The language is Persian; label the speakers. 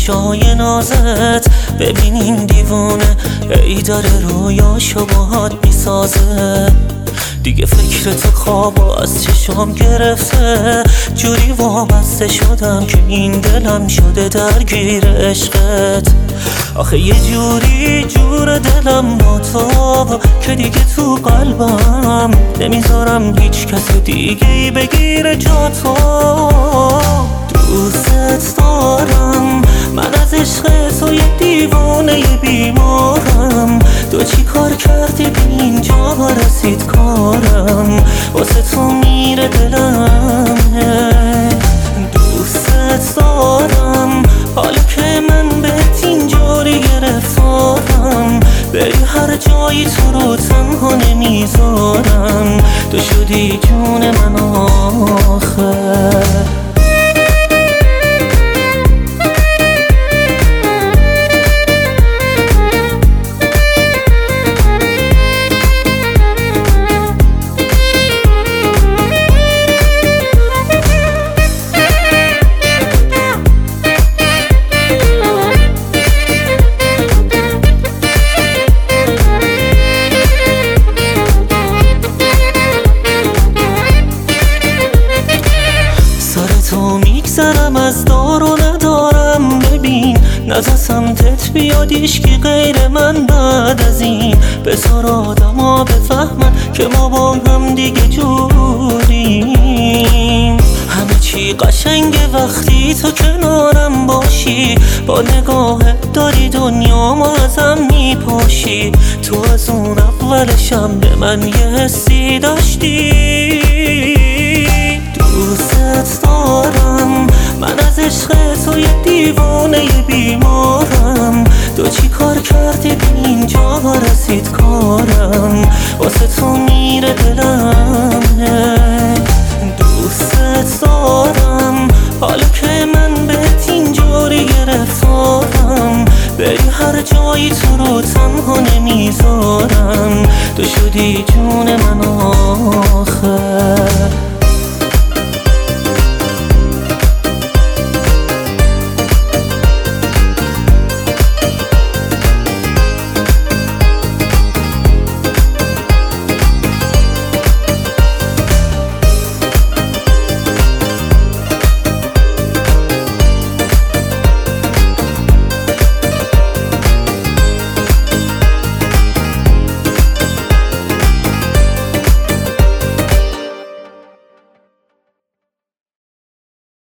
Speaker 1: چشای نازت ببین این دیوونه ای داره رویاشو باهات میسازه. دیگه فکر تو خوابو از چشام گرفته، جوری وابسته شدم که این دلم شده درگیر عشقت. آخه یه جوری جور دلم با تو که دیگه تو قلبم نمیذارم هیچ کس دیگه ای بگیره جا تو. دوست دارم من از عشق تو یه دیوانه بیمارم. تو چی کار کردی به اینجا رسید کارم، واسه تو میره دلم. دوست دارم حالا که من بهت اینجوری گرفتارم، بری هر جایی تو رو تنها نمیذارم. تو شدی جون من آخه. میگذرم از دار و ندارم، ببین نز سمتت بیاد ایشکی غیر من بعد از این. بذار آدم ها بفهمن که ما با هم دیگه جوریم. همه چی قشنگه وقتی تو کنارم باشی، با نگاهت داری دنیا ما ازم میپاشی. تو از اون اولشم به من یه حسی داشتی. دوست دارم من از عشق تو یه دیوانه بیمارم. تو چی کار کردی به اینجا رسید کارم، واسه تو میره دلم. دوست دارم حالا که من بهت اینجوری گرفتارم، بری هر جایی تو رو تنها نمیذارم. تو شدی جون من آخه.